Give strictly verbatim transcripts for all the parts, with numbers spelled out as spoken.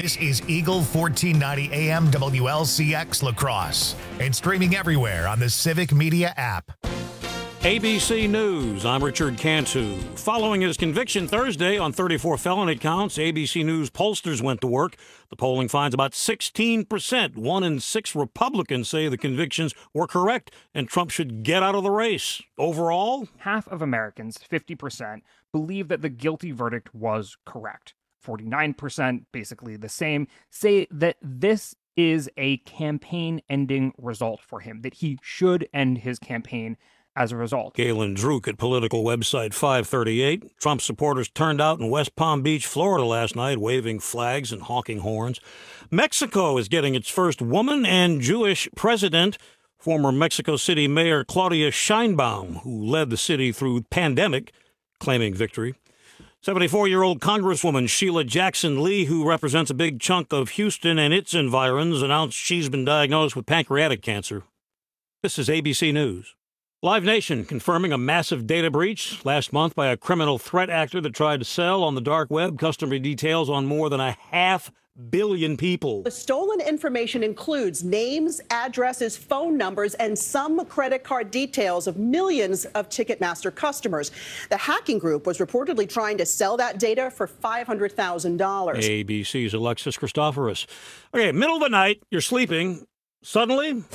This is Eagle fourteen ninety A M W L C X La Crosse and streaming everywhere on the Civic Media app. A B C News, I'm Richard Cantu. Following his conviction Thursday on thirty-four felony counts, A B C News pollsters went to work. The polling finds about sixteen percent. One in six Republicans say the convictions were correct and Trump should get out of the race. Overall, half of Americans, fifty percent, believe that the guilty verdict was correct. forty-nine percent, basically the same, say that this is a campaign-ending result for him, that he should end his campaign as a result. Galen Druk at political website five thirty-eight. Trump supporters turned out in West Palm Beach, Florida last night, waving flags and honking horns. Mexico is getting its first woman and Jewish president. Former Mexico City Mayor Claudia Sheinbaum, who led the city through pandemic, claiming victory. seventy-four-year-old Congresswoman Sheila Jackson Lee, who represents a big chunk of Houston and its environs, announced she's been diagnosed with pancreatic cancer. This is A B C News. Live Nation confirming a massive data breach last month by a criminal threat actor that tried to sell on the dark web customer details on more than a half billion people. The stolen information includes names, addresses, phone numbers, and some credit card details of millions of Ticketmaster customers. The hacking group was reportedly trying to sell that data for five hundred thousand dollars. A B C's Alexis Christoforous. Okay, middle of the night, you're sleeping. Suddenly,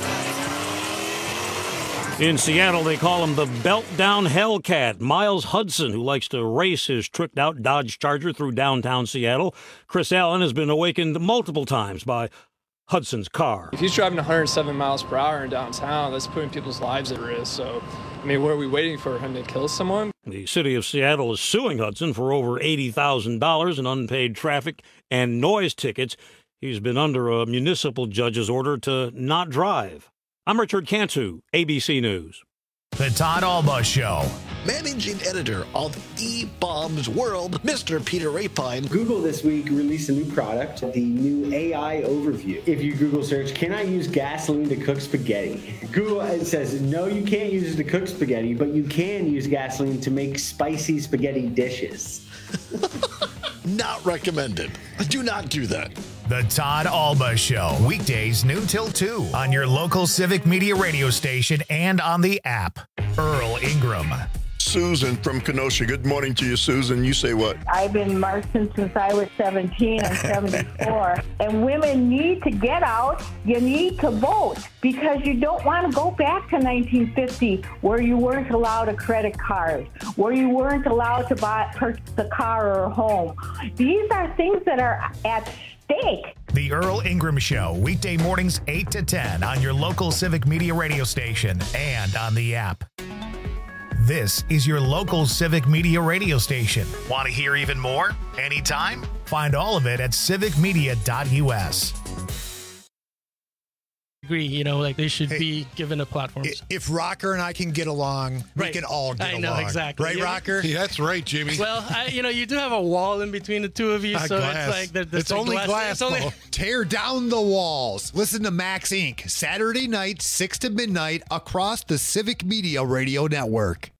in Seattle, they call him the Belt-Down Hellcat. Miles Hudson, who likes to race his tricked-out Dodge Charger through downtown Seattle. Chris Allen has been awakened multiple times by Hudson's car. If he's driving one hundred seven miles per hour in downtown, that's putting people's lives at risk. So, I mean, what are we waiting for, him to kill someone? The city of Seattle is suing Hudson for over eighty thousand dollars in unpaid traffic and noise tickets. He's been under a municipal judge's order to not drive. I'm Richard Cantu, A B C News. The Todd Alba Show. Managing editor of E-Bombs World, Mister Peter Rapine. Google this week released a new product, the new A I Overview. If you Google search, can I use gasoline to cook spaghetti? Google it says, no, you can't use it to cook spaghetti, but you can use gasoline to make spicy spaghetti dishes. Not recommended. Do not do that. The Todd Alba Show. Weekdays noon till two on your local Civic Media radio station and on the app. Earl Ingram. Susan from Kenosha. Good morning to you, Susan. You say what? I've been marching since I was seventeen. I'm seventy-four. And women need to get out. You need to vote because you don't want to go back to nineteen fifty where you weren't allowed a credit card, where you weren't allowed to buy purchase a car or a home. These are things that are at stake. The Earl Ingram Show, weekday mornings eight to ten on your local Civic Media radio station and on the app. This is your local Civic Media radio station. Want to hear even more? Anytime? Find all of it at civic media dot u s. Agree, you know, like they should hey, be given a platform. If Rocker and I can get along, we right. can all get I along. know, exactly. Right, yeah. Rocker? Yeah, that's right, Jimmy. Well, I, you know, you do have a wall in between the two of you, so glass. it's like... The, the it's only glass, glass it's only... Tear down the walls. Listen to Max Incorporated. Saturday night, six to midnight, across the Civic Media Radio Network.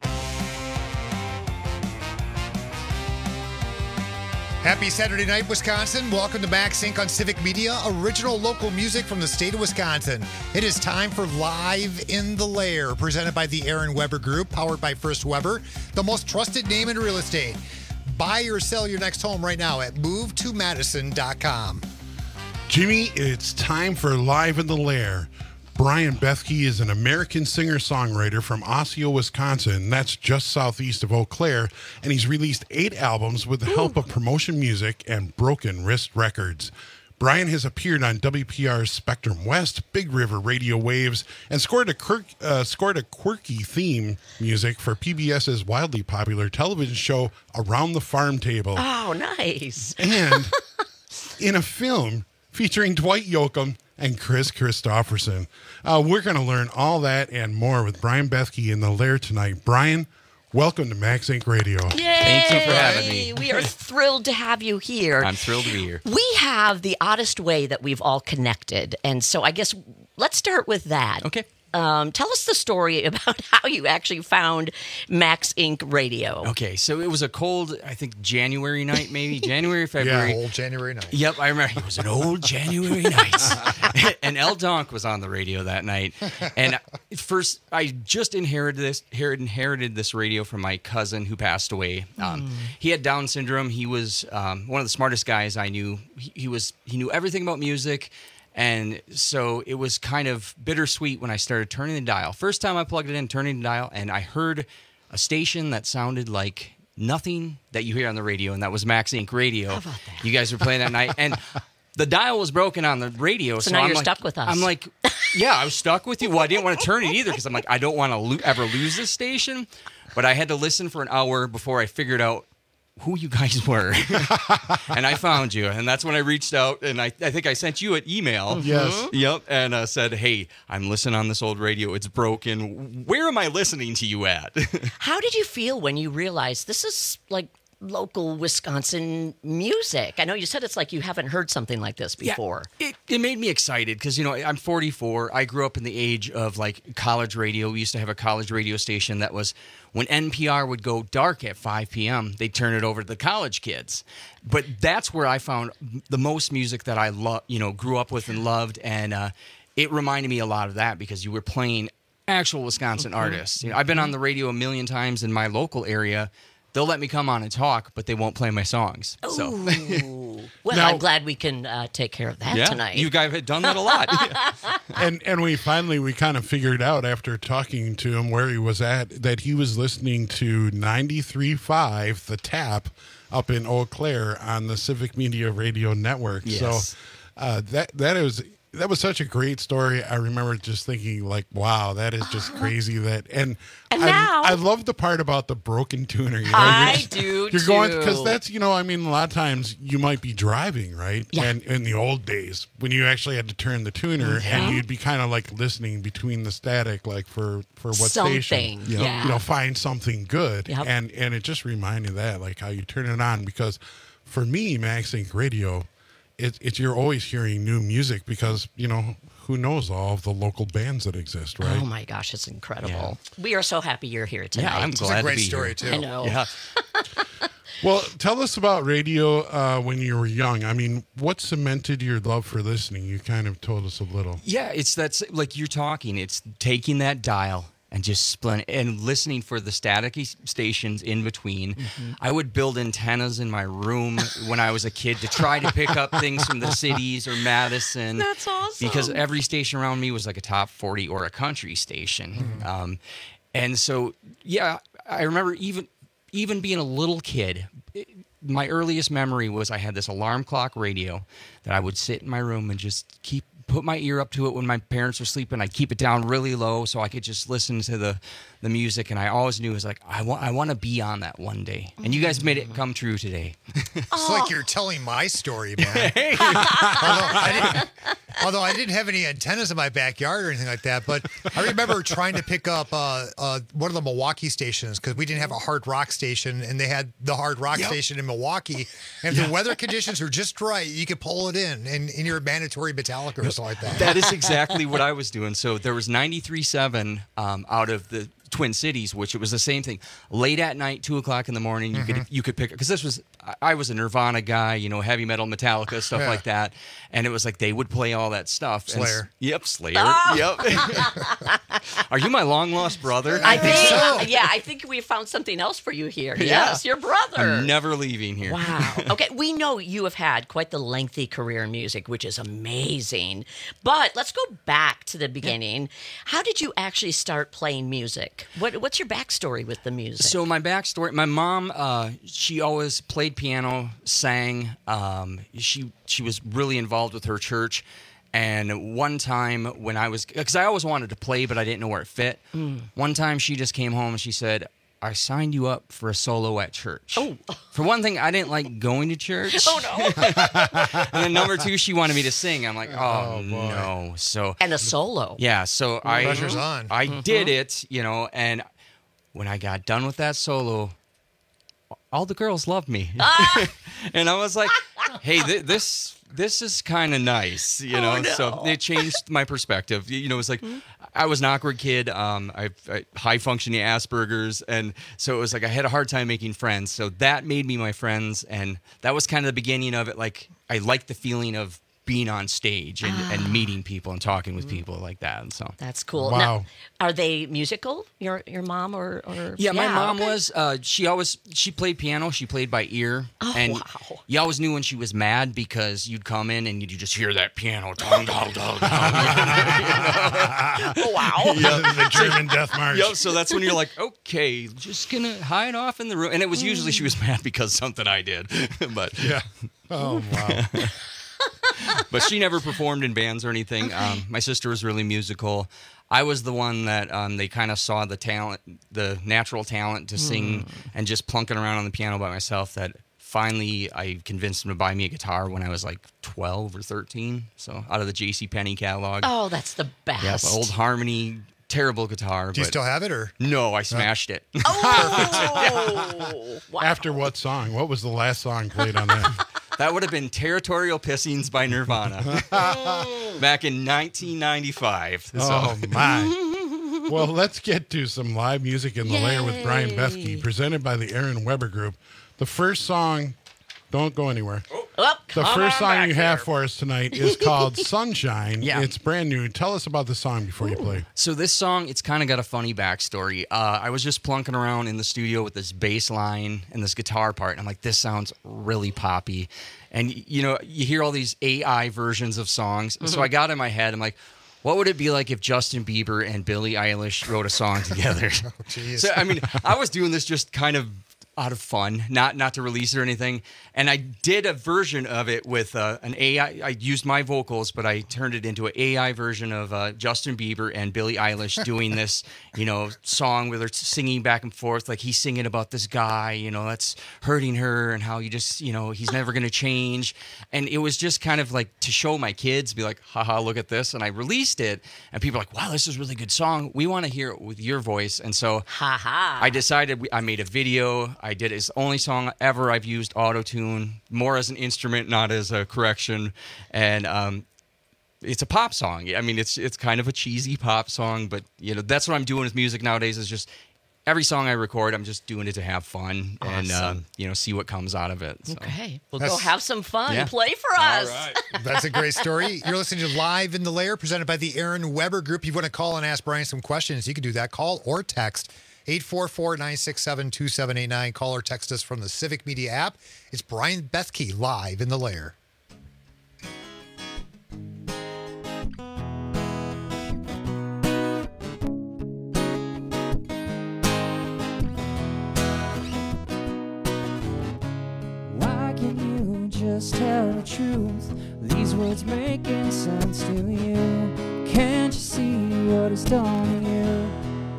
Happy Saturday night, Wisconsin. Welcome to Max Incorporated on Civic Media, original local music from the state of Wisconsin. It is time for Live in the Lair, presented by the Aaron Weber Group, powered by First Weber, the most trusted name in real estate. Buy or sell your next home right now at move to madison dot com. Jimmy, it's time for Live in the Lair. Brian Bethke is an American singer-songwriter from Osseo, Wisconsin. That's just southeast of Eau Claire, and he's released eight albums with the help of Promotion Music and Broken Wrist Records. Brian has appeared on W P R's Spectrum West, Big River Radio Waves, and scored a, quirk, uh, scored a quirky theme music for PBS's wildly popular television show Around the Farm Table. Oh, nice. And in a film featuring Dwight Yoakam and Chris Christopherson. Uh, we're going to learn all that and more with Brian Bethke in the Lair tonight. Brian, welcome to Max Incorporated Radio. Yay! Thank you for having me. We are thrilled to have you here. I'm thrilled to be here. We have the oddest way that we've all connected. And so I guess let's start with that. Okay. Um, tell us the story about how you actually found Max Incorporated. Radio. Okay, so it was a cold, I think, January night, maybe January, February. Yeah, old January night. Yep, I remember. It was an old January night. And El Donk was on the radio that night. And first, I just inherited this inherited this radio from my cousin who passed away. Um, mm. He had Down syndrome. He was um, one of the smartest guys I knew. He, he was he knew everything about music. And so it was kind of bittersweet when I started turning the dial. First time I plugged it in, turning the dial, and I heard a station that sounded like nothing that you hear on the radio, and that was Max Incorporated. Radio. How about that? You guys were playing that night, and the dial was broken on the radio. So, So, now I'm you're like, stuck with us. I'm like, yeah, I was stuck with you. Well, I didn't want to turn it either because I'm like, I don't want to lo- ever lose this station. But I had to listen for an hour before I figured out who you guys were. And I found you. And that's when I reached out, and I, I think I sent you an email. Yes. Yep. And uh, said, hey, I'm listening on this old radio. It's broken. Where am I listening to you at? How did you feel when you realized this is like local Wisconsin music? I know you said it's like you haven't heard something like this before. Yeah, it, it made me excited because, you know, I'm forty-four. I grew up in the age of like college radio. We used to have a college radio station that was, when N P R would go dark at five p.m., they'd turn it over to the college kids. But that's where I found the most music that I love, you know, grew up with and loved. And uh, it reminded me a lot of that because you were playing actual Wisconsin mm-hmm. artists. You know, I've been on the radio a million times in my local area. They'll let me come on and talk, but they won't play my songs. So. Ooh. Well, Now- I'm glad we can uh, take care of that yeah, tonight. you guys have done that a lot. and and we finally we kind of figured out after talking to him where he was at that he was listening to ninety-three point five The Tap up in Eau Claire on the Civic Media Radio Network. Yes. So uh, that that is that was such a great story. I remember just thinking like, wow, that is just crazy. That and, And I, now- I love the part about the broken tuner. You know, I you're just- do You're going too. because that's you know I mean a lot of times you might be driving right, Yeah. and in the old days when you actually had to turn the tuner Mhm. and you'd be kind of like listening between the static like for for what Something, station you know, yeah. you know find something good Yep. and and it just reminded that like how you turn it on because for me Max Inc Radio it, it's you're always hearing new music because you know who knows all of the local bands that exist right. Oh my gosh, it's incredible. We are so happy you're here tonight. Yeah, I'm It's a glad great to be story, here. too. I know. Yeah. Well, tell us about radio uh, when you were young. I mean, what cemented your love for listening? You kind of told us a little. Yeah, it's that's like you're talking. It's taking that dial and just splitting and listening for the staticky stations in between. Mm-hmm. I would build antennas in my room when I was a kid to try to pick up things from the cities or Madison. That's awesome. Because every station around me was like a top forty or a country station. Mm-hmm. Um, and so, yeah, I remember even even being a little kid, it, my earliest memory was I had this alarm clock radio that I would sit in my room and just keep put my ear up to it when my parents were sleeping. I'd keep it down really low so I could just listen to the, the music. And I always knew it was like, I want I want to be on that one day. And you guys made it come true today. It's like you're telling my story, man. although, I didn't, although I didn't have any antennas in my backyard or anything like that, but I remember trying to pick up uh, uh, one of the Milwaukee stations because we didn't have a hard rock station, and they had the hard rock Yep. station in Milwaukee. And if the weather conditions are just right, you could pull it in, and, and you're a mandatory Metallica or something like that. That is exactly what I was doing. So there was ninety-three point seven um, out of the Twin Cities, which it was the same thing. Late at night, two o'clock in the morning, you Mm-hmm. could you could pick because this was I- I was a Nirvana guy, you know, heavy metal, Metallica, stuff Yeah. like that, and it was like they would play all that stuff. And s- Slayer. yep, Slayer. Oh. Yep. Are you my long lost brother? I think, so. yeah, I think we found something else for you here. Yeah. Yes, your brother. I'm never leaving here. Wow. Okay, we know you have had quite the lengthy career in music, which is amazing. But let's go back to the beginning. How did you actually start playing music? What, what's your backstory with the music? So my backstory, my mom, uh, she always played piano, sang. Um, she she was really involved with her church. And one time when I was, because I always wanted to play, but I didn't know where it fit. Mm. One time she just came home and she said, I signed you up for a solo at church. Oh. For one thing, I didn't like going to church. Oh, no. And then number two, she wanted me to sing. I'm like, oh, Oh, boy. no. So And a solo. yeah, so I Pressure's on. I Mm-hmm. did it, you know, and when I got done with that solo, all the girls loved me, Ah! and I was like, "Hey, th- this this is kind of nice," you know. Oh, no. So it changed my perspective. You know, it's like I was an awkward kid. Um, I, I high functioning Asperger's, and so it was like I had a hard time making friends. So that made me my friends, and that was kind of the beginning of it. Like I liked the feeling of being on stage and, Ah. and meeting people and talking with people like that. And so That's cool. Wow. Now, are they musical? Your your mom or or Yeah, my mom okay. was. Uh, she always she played piano. She played by ear, Oh, and wow. you always knew when she was mad because you'd come in and you'd just hear that piano. Dong, dong, dong, dong. Oh, wow. Yep. The German Death March. Yep. So that's when you're like, okay, just gonna hide off in the room. And it was usually she was mad because something I did, but yeah. Oh wow. But she never performed in bands or anything. Um, my sister was really musical. I was the one that um, they kind of saw the talent, the natural talent to sing Mm. and just plunking around on the piano by myself. That finally I convinced them to buy me a guitar when I was like twelve or thirteen. So out of the J C Penney catalog. Oh, that's the best. Yeah, the old Harmony, terrible guitar. Do you but- still have it, or No, I smashed it. Oh, wow. After what song? What was the last song played on that? That would have been Territorial Pissings by Nirvana back in nineteen ninety-five. So- Oh my. Well, let's get to some live music in the lair with Brian Bethke, presented by the Aaron Weber Group. The first song, don't go anywhere. Oh, The come first on song back you here. have for us tonight is called Sunshine. Yeah. It's brand new. Tell us about the song before you play. So this song, it's kind of got a funny backstory. Uh, I was just plunking around in the studio with this bass line and this guitar part, and I'm like, this sounds really poppy. And, you know, you hear all these A I versions of songs. So Mm-hmm. I got in my head, I'm like, what would it be like if Justin Bieber and Billie Eilish wrote a song together? jeez. So, I mean, I was doing this just kind of out of fun, not not to release it or anything. And I did a version of it with uh, an A I. I used my vocals, but I turned it into an A I version of uh, Justin Bieber and Billie Eilish doing this, you know, song where they're singing back and forth. Like he's singing about this guy, you know, that's hurting her and how you just, you know, he's never going to change. And it was just kind of like to show my kids, be like, haha, look at this. And I released it, and people are like, wow, this is a really good song. We want to hear it with your voice. And so Ha ha. I decided we, I made a video. I did it's the only song ever I've used auto-tune, more as an instrument, not as a correction. And um, it's a pop song. I mean, it's it's kind of a cheesy pop song, but you know that's what I'm doing with music nowadays. Is just every song I record, I'm just doing it to have fun and uh, Awesome. you know see what comes out of it. So. Okay, we'll That's- go have some fun. Yeah. Play for us. That's a great story. You're listening to Live in the Lair, presented by the Aaron Weber Group. You want to call and ask Brian some questions, you can do that. Call or text eight four four, nine six seven, two seven eight nine. Call or text us from the Civic Media app. It's Brian Bethke, Live in the Lair. Why can't you just tell the truth? These words making sense to you. Can't you see what it's done to you?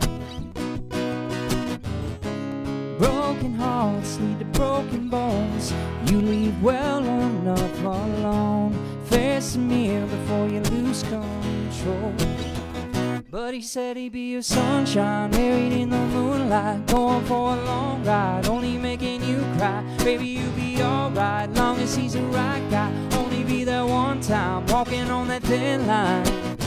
Broken hearts lead to broken bones. You leave well enough alone. Face the mirror before you lose control. But he said he'd be your sunshine, married in the moonlight, going for a long ride, only making you cry. Baby, you'll be alright, long as he's the right guy. Only be there one time, walking on that thin line.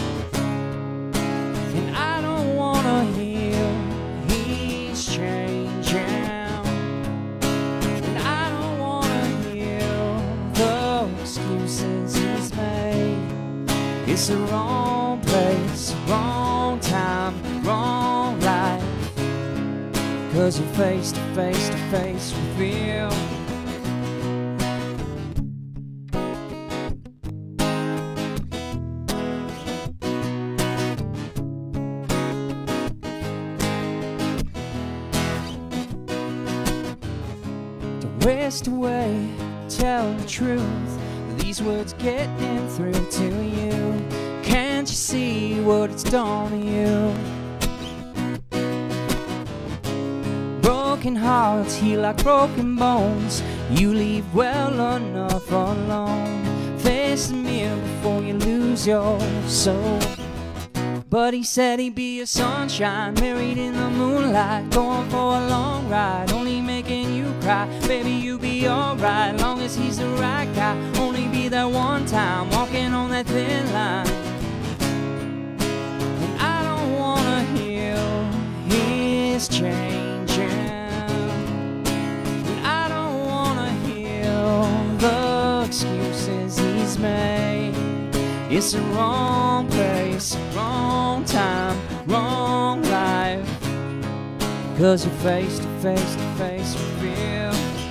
And I don't wanna hear he's changing. And I don't wanna hear the excuses he's made. It's the wrong place, wrong time, wrong life. Cause you're face to face to face with him. Don't waste away, tell the truth. These words getting through to you. Can't you see what it's done to you? Broken hearts heal like broken bones. You leave well enough alone. Face the mirror before you lose your soul. But he said he'd be your sunshine, married in the moonlight, going for a long ride, only making you cry. Baby, you be alright, long as he's the right guy. Only be there one time, walking on that thin line. And I don't It's the wrong place, wrong time, wrong life. Cause you're face to face to face reveal.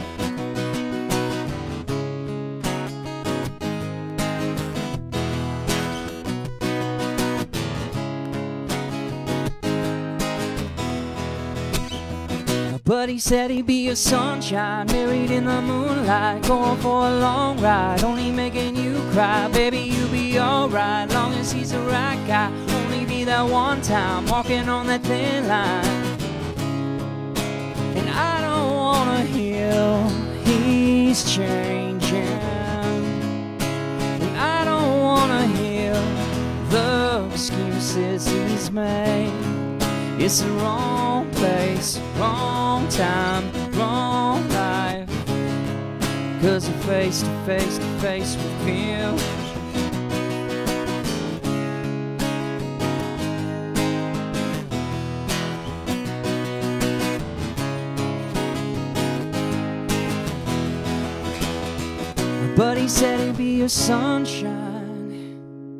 But he said he'd be a sunshine, married in the moonlight, going for a long ride, only making you cry. Baby, you'll be alright, long as he's the right guy. Only be that one time, walking on that thin line. And I don't wanna hear he's changing, and I don't wanna hear the excuses he's made. It's the wrong place, wrong time, wrong life. Cause you're face to face to face with him. But he said he'd be your sunshine.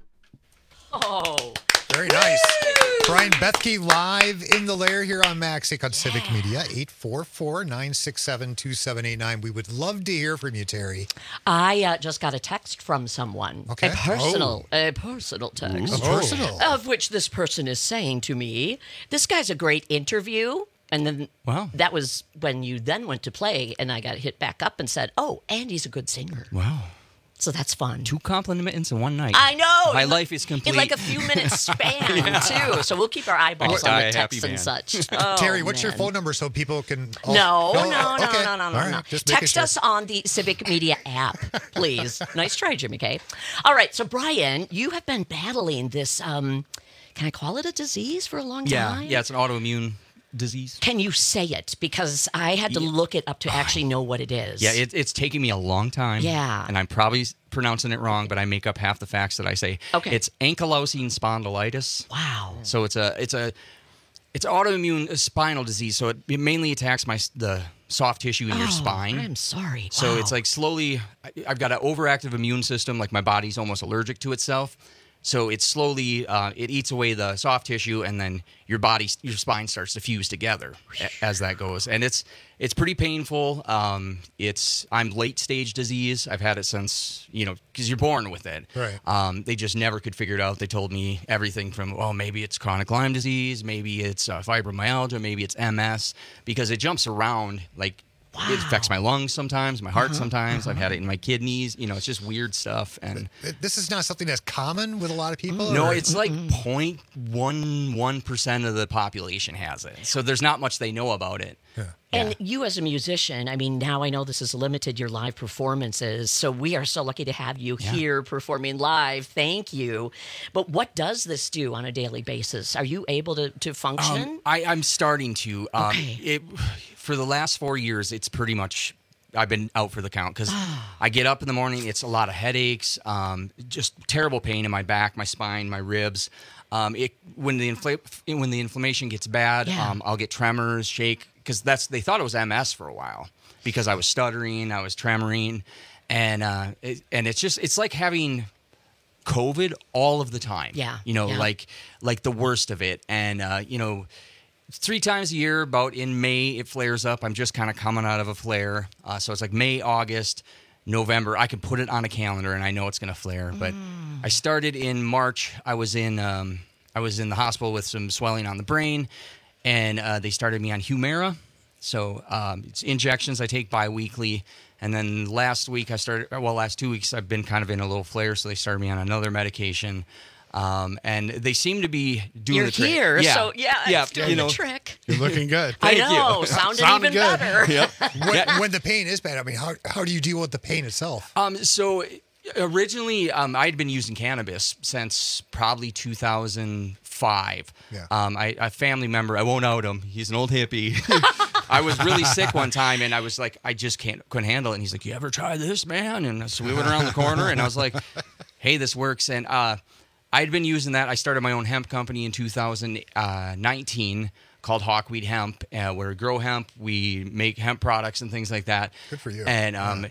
Oh. Very nice. Brian Bethke live in the lair here on Maxink on Civic Media. eight four four, nine six seven, two seven eight nine. We would love to hear from you, Terry. I uh, just got a text from someone. Okay. A personal, a personal text. A personal. Of which this person is saying to me, this guy's a great interview. And then Wow. that was when you then went to play, and I got hit back up and said, oh, and he's a good singer. Wow. So that's fun. Two compliments in one night. I know. My In life like- is complete. In like a few minutes span, Yeah. too. So we'll keep our eyeballs Die on a the happy texts and man. such. Oh, Terry, what's your man. phone number so people can... No, no, no, no, okay. no, no, no, All no. right, just making Text sure. us on the Civic Media app, please. Nice try, Jimmy K. All right, so Brian, you have been battling this, um, can I call it a disease for a long Yeah, time? yeah, it's an autoimmune disease. Can you say it? Because I had to look it up to actually know what it is. Yeah, it, it's taking me a long time. Yeah. And I'm probably s- pronouncing it wrong, but I make up half the facts that I say. Okay. It's ankylosing spondylitis. Wow. So it's a it's a it's autoimmune spinal disease. So it, it mainly attacks my s- the soft tissue in your Oh, spine. I'm sorry. So Wow. it's like slowly, I- I've got an overactive immune system, like my body's almost allergic to itself. So it slowly, uh, it eats away the soft tissue, and then your body, your spine starts to fuse together a- as that goes. And it's it's pretty painful. Um, it's I'm late stage disease. I've had it since, you know, because you're born with it. Right. Um, they just never could figure it out. They told me everything from, oh, maybe it's chronic Lyme disease, maybe it's uh, fibromyalgia, maybe it's M S, because it jumps around like. It affects my lungs sometimes, my heart Uh-huh, sometimes. I've uh-huh. had it in my kidneys. You know, it's just weird stuff. And This is not something that's common with a lot of people? no, or- it's like zero point one one percent of the population has it. So there's not much they know about it. And you as a musician, I mean, now I know this has limited your live performances, so we are so lucky to have you Yeah. here performing live. Thank you. But what does this do on a daily basis? Are you able to, to function? Um, I, I'm starting to. Um, Okay. it, for the last four years, it's pretty much I've been out for the count because I get up in the morning. It's a lot of headaches, um, just terrible pain in my back, my spine, my ribs. Um, it when the infl- when the inflammation gets bad, Yeah. um, I'll get tremors, shake because that's they thought it was M S for a while because I was stuttering, I was tremoring, and uh, it, and it's just it's like having COVID all of the time. Yeah, you know, yeah. like like the worst of it, and uh, you know. Three times a year, about in May, it flares up. I'm just kind of coming out of a flare. Uh, so it's like May, August, November. I can put it on a calendar and I know it's going to flare. But I started in March. I was in um, I was in the hospital with some swelling on the brain, and uh, they started me on Humira. So um, it's injections I take bi-weekly. And then last week I started, well, last two weeks I've been kind of in a little flare, so they started me on another medication. Um, and they seem to be doing You're the trick. here, yeah. so yeah, yeah, it's doing you the know, trick. You're looking good. I Thank know, you. sounded, Sounded even good. better. Yep. when, when the pain is bad, I mean, how, how do you deal with the pain itself? Um, so originally, um, I'd been using cannabis since probably two thousand five. Yeah. Um, I, a family member, I won't out him. He's an old hippie. I was really sick one time, and I was like, I just can't couldn't handle it. And he's like, "You ever try this, man?" And so we went around the corner, and I was like, "Hey, this works." And uh, I'd been using that. I started my own hemp company in two thousand nineteen called Hawkweed Hemp, uh, where we grow hemp, we make hemp products and things like that. Good for you. And um,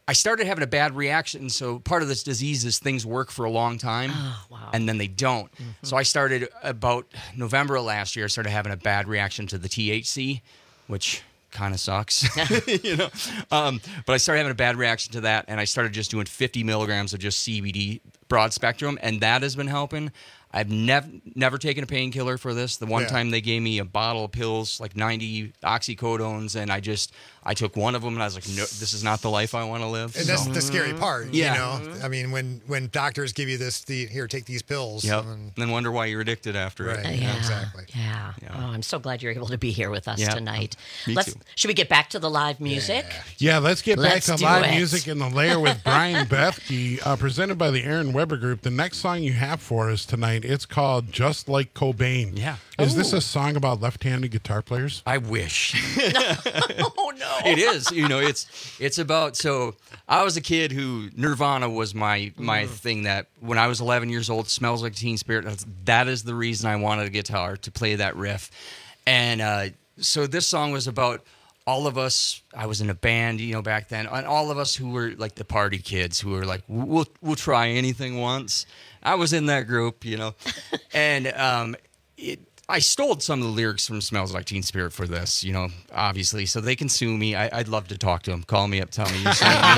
I started having a bad reaction. So part of this disease is things work for a long time, Oh, wow. and then they don't. Mm-hmm. So I started about November of last year. I started having a bad reaction to the T H C, which kind of sucks, you know. Um, but I started having a bad reaction to that, and I started just doing fifty milligrams of just C B D broad spectrum, and that has been helping. I've never never taken a painkiller for this. The one Yeah. time they gave me a bottle of pills, like ninety oxycodones, and I just I took one of them, and I was like, no, this is not the life I want to live. And that's So- the scary part, Yeah. you know. I mean, when when doctors give you this, the here, take these pills. Yep. and- And then wonder why you're addicted after Right. it. Yeah, exactly. Yeah. Oh, I'm so glad you're able to be here with us Yeah. tonight. Me Let's too. should we get back to the live music? Yeah, let's get Let's back to do live it. music in the lair with Brian Bethke, uh, presented by the Aaron Weber Group. The next song you have for us tonight, it's called Just Like Cobain. Yeah. Is this Oh. a song about left-handed guitar players? I wish. Oh no. It is. You know, it's it's about so I was a kid who Nirvana was my my thing that when I was eleven years old, Smells Like Teen Spirit. That's, that is the reason I wanted a guitar to play that riff. And uh, so this song was about all of us. I was in a band, you know, back then, and all of us who were like the party kids who were like, we'll we'll try anything once. I was in that group, you know, and um, it. I stole some of the lyrics from Smells Like Teen Spirit for this, you know, obviously, so they can sue me. I, I'd love to talk to them. Call me up, tell me you sent me.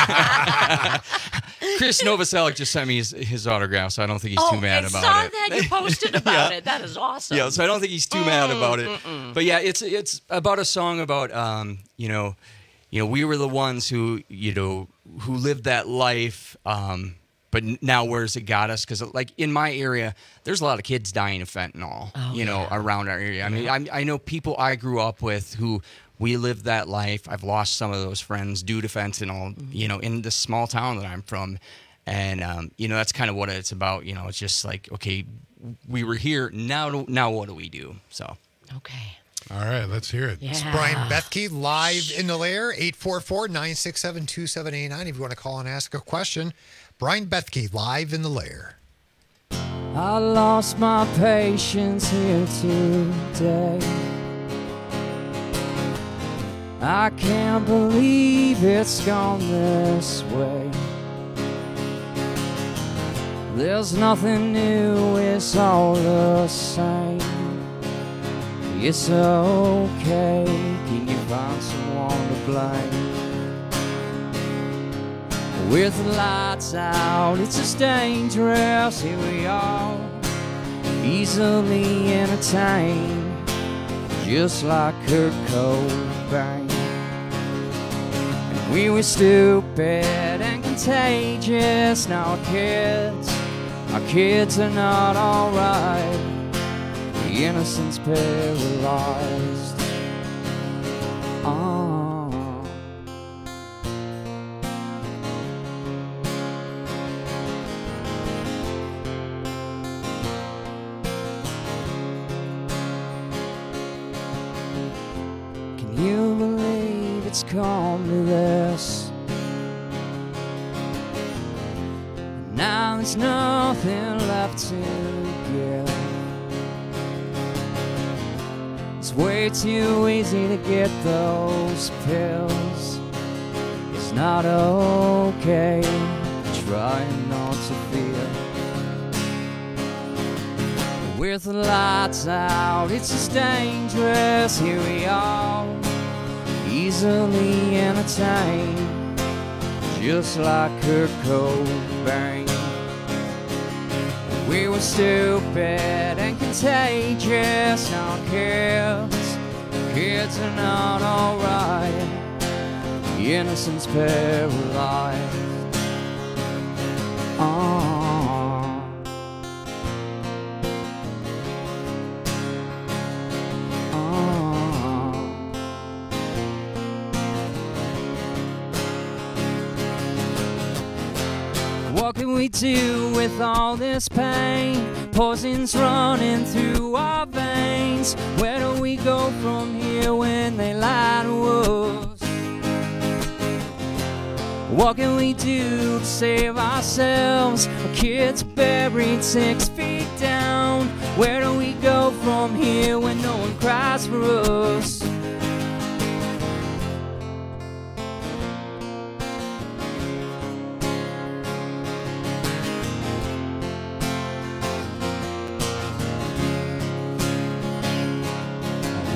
Chris Novoselic just sent me his, his autograph, so I don't think he's oh, too mad I about saw it. that you posted about Yeah. it. That is awesome. Yeah, so I don't think he's too mad about it. Mm-mm. But yeah, it's it's about a song about um, you know, you know, we were the ones who, you know, who lived that life. Um, but n- now where's it got us? Because like in my area, there's a lot of kids dying of fentanyl. Oh, you know, yeah. around our area. I mean, I, I know people I grew up with who. We lived that life. I've lost some of those friends due to fentanyl, Mm-hmm. you know, in the small town that I'm from. And, um, you know, that's kind of what it's about. You know, it's just like, okay, we were here. Now, do- now what do we do? So. Okay. All right, let's hear it. It's Brian Bethke live in the lair, eight four four, nine six seven, two seven eight nine. If you want to call and ask a question, Brian Bethke live in the lair. I lost my patience here today. I can't believe it's gone this way. There's nothing new, it's all the same. It's okay, can you find someone to blame? With the lights out, it's just dangerous, here we are, easily entertained, just like Kurt Cobain. And we were stupid and contagious, now our kids, our kids are not alright, the innocence paralyzed. Oh. Can you believe it's come to this? Now there's nothing left to give. It's way too easy to get those pills. It's not okay, trying not to feel. With the lights out, it's just dangerous, here we are, easily entertained, just like Kurt Cobain. We were stupid and contagious, now kids, kids are not alright, the innocence paralyzed. Oh. What can we do with all this pain? Poison's running through our veins. Where do we go from here when they lie to us? What can we do to save ourselves? Our kids are buried six feet down. Where do we go from here when no one cries for us?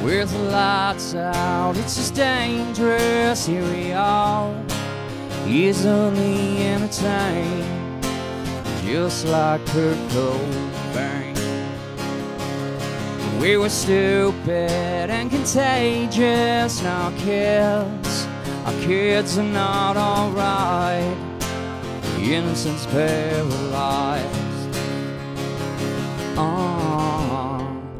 with the lights out. It's just dangerous, here we are, easily entertained, just like Kurt Cobain. We were stupid and contagious, now our kids, our kids are not alright, innocence paralyzed. Uh.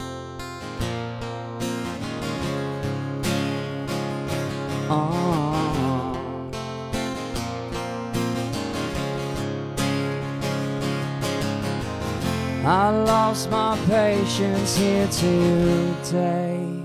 Uh. I lost my patience here today.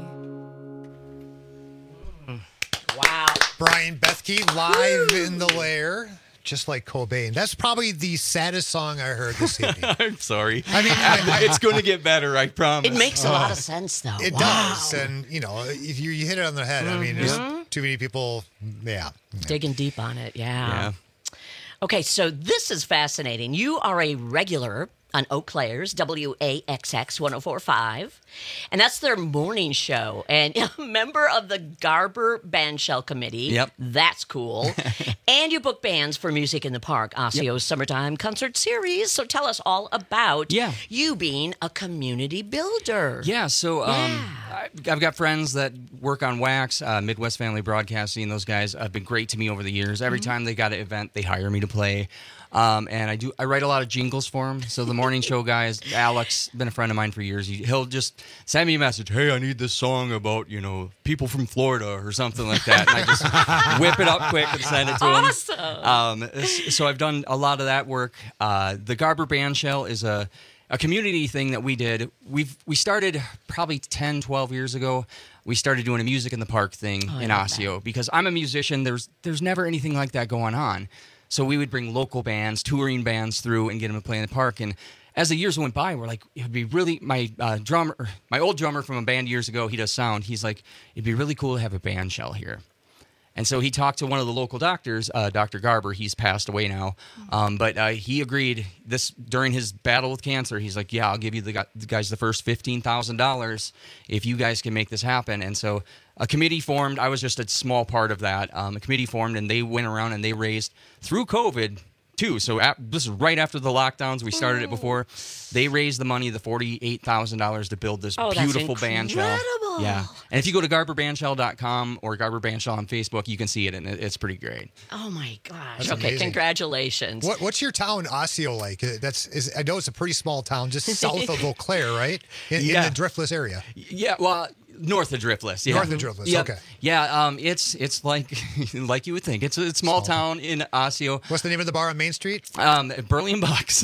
Wow. Brian Bethke live in the lair, just like Cobain. That's probably the saddest song I heard this evening. I'm sorry. I mean, I- it's going to get better, I promise. It makes a lot of sense, though. It Wow. does. And, you know, if you, you hit it on the head, I mean, there's Mhm. too many people, yeah. Digging deep on it, yeah. Yeah. Okay, so this is fascinating. You are a regular on Eau Claire's W A X X one oh four point five, and that's their morning show. And a member of the Garber Bandshell Committee. Yep. That's cool. And you book bands for Music in the Park, Osceo's Summertime Concert Series. So tell us all about Yeah. you being a community builder. Yeah, so um, I, I've got friends that work on Wax, uh, Midwest Family Broadcasting. Those guys have been great to me over the years. Every time they got an event, they hire me to play. Um, and I do. I write a lot of jingles for them. So the morning show guys, Alex, been a friend of mine for years. He, he'll just send me a message. Hey, I need this song about, you know, people from Florida or something like that. And I just whip it up quick and send it to him. Awesome. Um, so I've done a lot of that work. Uh, the Garber Bandshell is a a community thing that we did. We've we started probably ten, twelve years ago. We started doing a Music in the Park thing Oh, I in love Osseo because I'm a musician. There's there's never anything like that going on. So we would bring local bands, touring bands through and get them to play in the park. And as the years went by, we're like, it'd be really, my uh, drummer, my old drummer from a band years ago, he does sound. He's like, it'd be really cool to have a band shell here. And so he talked to one of the local doctors, uh, Doctor Garber. He's passed away now. Um, but uh, he agreed this during his battle with cancer. He's like, yeah, I'll give you the, gu- the guys the first fifteen thousand dollars if you guys can make this happen. And so a committee formed. I was just a small part of that. Um, a committee formed, and they went around and they raised, through COVID, too. So at, this is right after the lockdowns. We started it before. They raised the money, the forty-eight thousand dollars, to build this Oh, that's beautiful band shell. incredible. Yeah. And if you go to garber bandshell dot com or Garber Bandshell on Facebook, you can see it, and it, it's pretty great. Oh, my gosh. That's okay, amazing. congratulations. What, what's your town, Osseo, like? Uh, That's is I know it's a pretty small town, just south of Eau Claire, right? In, Yeah. in the Driftless area. Yeah, well, north of Driftless. Yeah. North of Driftless, Yep. okay. Yeah, um, it's it's like like you would think. It's a small town in Osseo. What's the name of the bar on Main Street? Um, Burley and Bucks.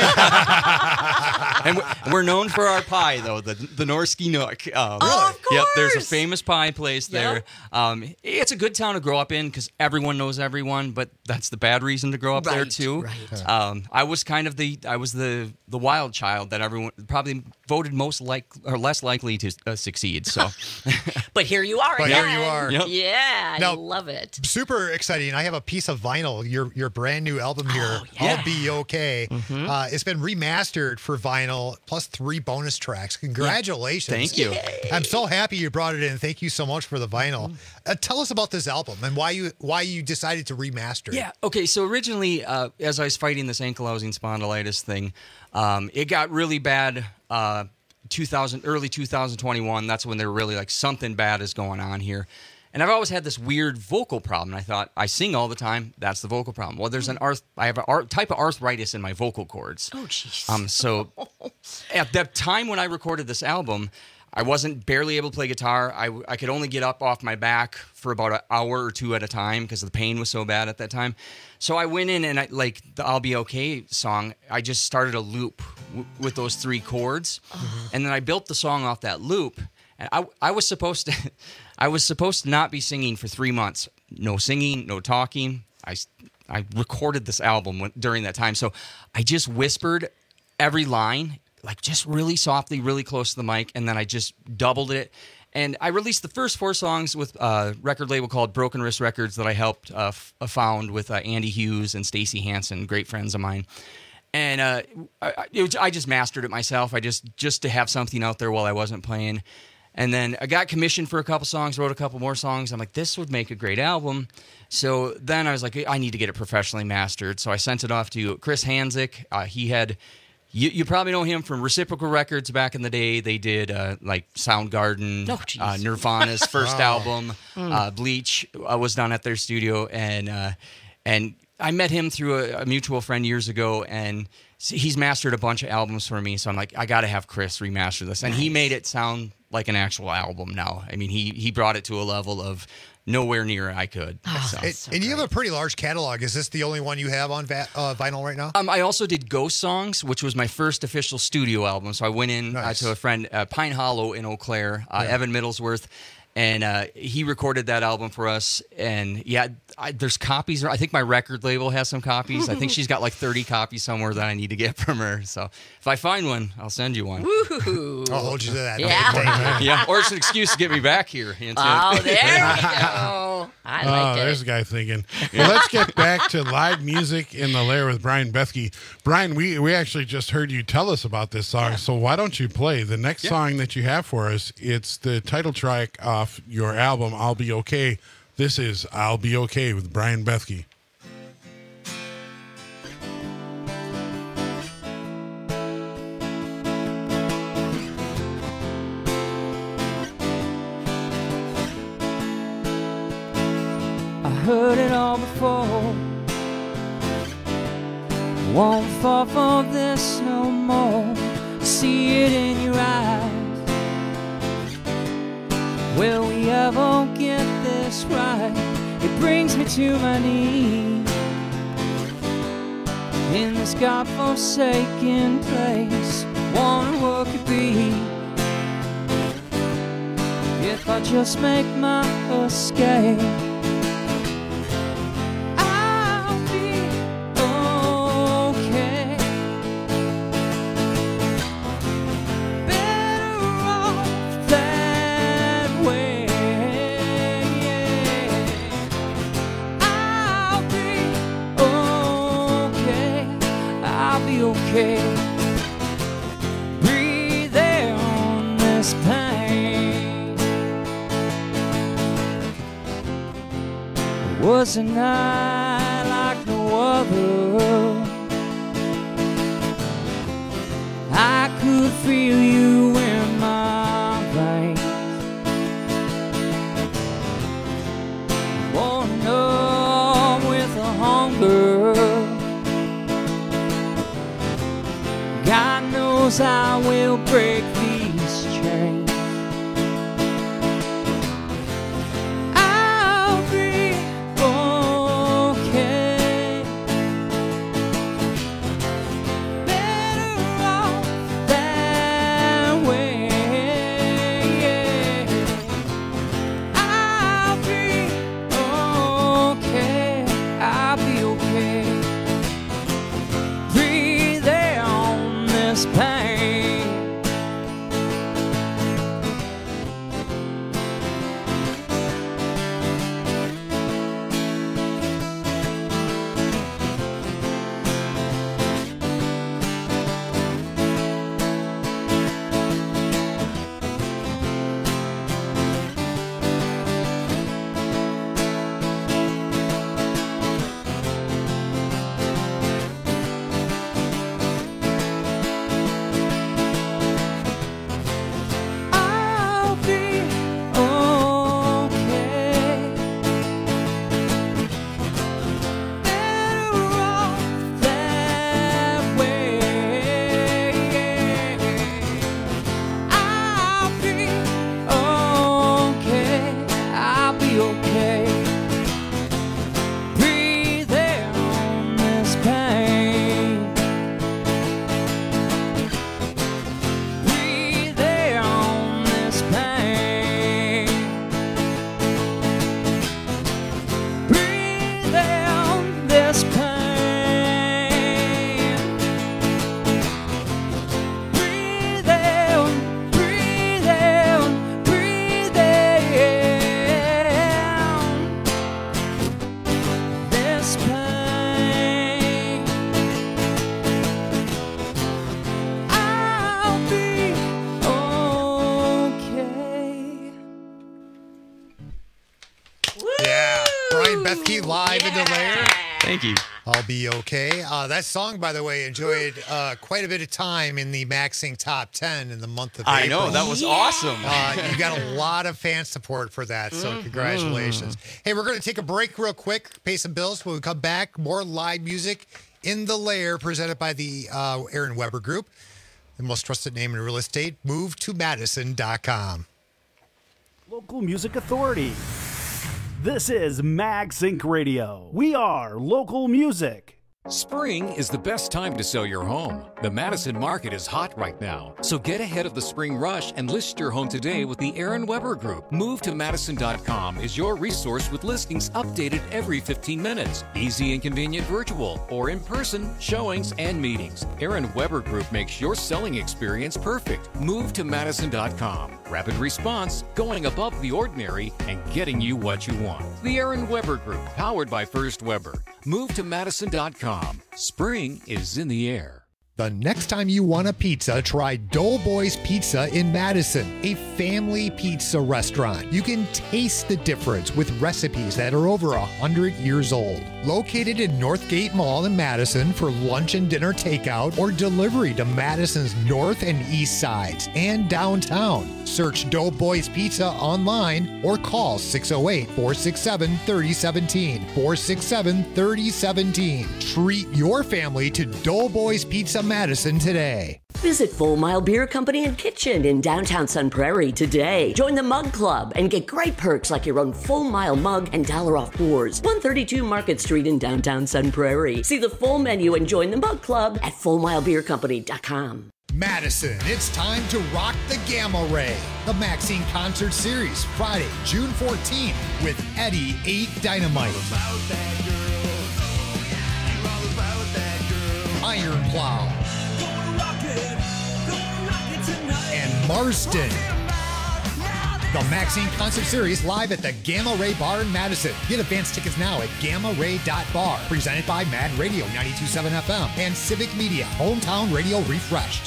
and we're, we're known for our pie, though, the the Norski Nook. Um, Oh, of Yep, there's a course. famous pie place there. Yep. Um, it's a good town to grow up in because everyone knows everyone, but that's the bad reason to grow up there Right, too. right. Um, I was kind of the I was the the wild child that everyone probably voted most like or less likely to uh, succeed. So. But here you are But again. here you are. Yep. Yeah, I Now- love it. Super exciting. I have a piece of vinyl, your your brand new album here, Oh, yeah. I'll Be Okay. Uh, it's been remastered for vinyl, plus three bonus tracks. Congratulations. Thank you. I'm so happy you brought it in. Thank you so much for the vinyl. Mm. Uh, tell us about this album and why you why you decided to remaster it. Yeah. Okay. So originally, uh, as I was fighting this ankylosing spondylitis thing, um, it got really bad. Uh, two thousand, early two thousand twenty-one. That's when they were really like something bad is going on here. And I've always had this weird vocal problem. I thought I sing all the time. That's the vocal problem. Well, there's an arth. I have a ar- type of arthritis in my vocal cords. Oh, jeez. Um. So at that time when I recorded this album, I wasn't barely able to play guitar. I, I could only get up off my back for about an hour or two at a time because the pain was so bad at that time. So I went in and I, like the I'll Be Okay song, I just started a loop w- with those three chords. And then I built the song off that loop. And I, I was supposed to I was supposed to not be singing for three months. No singing, no talking. I, I recorded this album when, during that time. So I just whispered every line, like just really softly, really close to the mic, and then I just doubled it. And I released the first four songs with a record label called Broken Wrist Records that I helped uh, f- uh, found with uh, Andy Hughes and Stacy Hansen, great friends of mine. And uh, I, I, it was, I just mastered it myself. I just just to have something out there while I wasn't playing. And then I got commissioned for a couple songs, wrote a couple more songs. I'm like, this would make a great album. So then I was like, I need to get it professionally mastered. So I sent it off to Chris Hanzik. Uh, he had, you, you probably know him from Reciprocal Records back in the day. They did uh, like Soundgarden, Oh, uh, Nirvana's first Wow. album, Mm. uh, Bleach uh, was done at their studio. And, uh, and I met him through a, a mutual friend years ago, and he's mastered a bunch of albums for me. So I'm like, I got to have Chris remaster this. And he made it sound like an actual album now. I mean, he he brought it to a level of nowhere near I could. So. And, and you have a pretty large catalog. Is this the only one you have on va- uh, vinyl right now? Um, I also did Ghost Songs, which was my first official studio album. So I went in Nice. uh, to a friend, uh, Pine Hollow in Eau Claire, uh, Yeah. Evan Middlesworth, and uh, he recorded that album for us. And yeah, I, there's copies. I think my record label has some copies. I think she's got like thirty copies somewhere that I need to get from her. So if I find one, I'll send you one. Woo! I'll hold you to that. Yeah. Yeah, or it's an excuse to get me back here. Hint, Oh, hint. there we go. I oh, like there's it. a guy thinking. Well, let's get back to live music in the lair with Brian Bethke. Brian, we, we actually just heard you tell us about this song, so why don't you play the next Yeah. song that you have for us? It's the title track off your album, I'll Be Okay. This is I'll Be Okay with Brian Bethke. I heard it all before. Won't fall for this no more. See it in your eyes. Will we ever get this right? It brings me to my knees in this godforsaken place. Wonder what could be if I just make my escape. I'll be okay. Better off that way. Yeah. I'll be okay. I'll be okay. Breathe air on this pain. It was a night like no other. I could feel you in my veins. Born numb with a hunger. God knows I will break these chains. I'll be okay. Better off that way. Yeah. I'll be okay. I'll be okay. Breathe air on this pain. in the lair. Thank you. I'll be okay. Uh, that song, by the way, enjoyed uh, quite a bit of time in the MaxSync Top ten in the month of I April. know, that was Yeah. awesome. Uh, you got a lot of fan support for that, so congratulations. Hey, we're going to take a break real quick, pay some bills. When we come back, more live music in the lair presented by the uh, Aaron Weber Group, the most trusted name in real estate. Move to Madison dot com. Local Music Authority. This is MagSync Radio. We are local music. Spring is the best time to sell your home. The Madison market is hot right now, so get ahead of the spring rush and list your home today with the Aaron Weber Group. Move to Madison dot com is your resource with listings updated every fifteen minutes. Easy and convenient virtual or in-person showings and meetings. Aaron Weber Group makes your selling experience perfect. Move to Madison dot com. Rapid response, going above the ordinary, and getting you what you want. The Aaron Weber Group, powered by First Weber. Move to Madison dot com. Spring is in the air. The next time you want a pizza, try Doughboys Pizza in Madison, a family pizza restaurant. You can taste the difference with recipes that are over one hundred years old. Located in Northgate Mall in Madison for lunch and dinner takeout or delivery to Madison's north and east sides and downtown. Search Doughboys Pizza online or call six oh eight, four six seven, three oh one seven, four six seven, three oh one seven. Treat your family to Doughboys Pizza Madison today. Visit Full Mile Beer Company and Kitchen in downtown Sun Prairie today. Join the Mug Club and get great perks like your own Full Mile mug and dollar off pours. one thirty-two Market Street in downtown Sun Prairie. See the full menu and join the Mug Club at full mile beer company dot com. Madison, it's time to rock the Gamma Ray. The MaxSync Concert Series, Friday, June fourteenth, with Eddie eight Dynamite. Iron Plow. And Marston. The MaxSync Concert Series live at the Gamma Ray Bar in Madison. Get advance tickets now at gamma ray dot bar. Presented by Mad Radio ninety-two point seven F M and Civic Media, Hometown Radio Refreshed.